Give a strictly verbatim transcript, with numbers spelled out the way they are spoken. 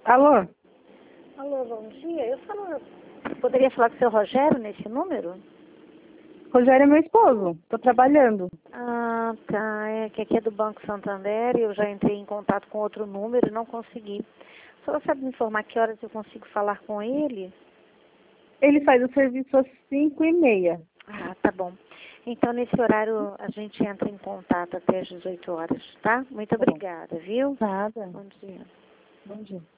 Alô? Alô, bom dia. Eu falo, poderia falar com o seu Rogério nesse número? Rogério é meu esposo. Tô trabalhando. Ah, tá. É que aqui é do Banco Santander e eu já entrei em contato com outro número e não consegui. Só sabe me informar que horas eu consigo falar com ele? Ele faz o serviço às cinco e meia. Ah, tá bom. Então, nesse horário, a gente entra em contato até às dezoito horas, tá? Muito Tá bom. obrigada, viu? Nada. Bom dia. Bom dia.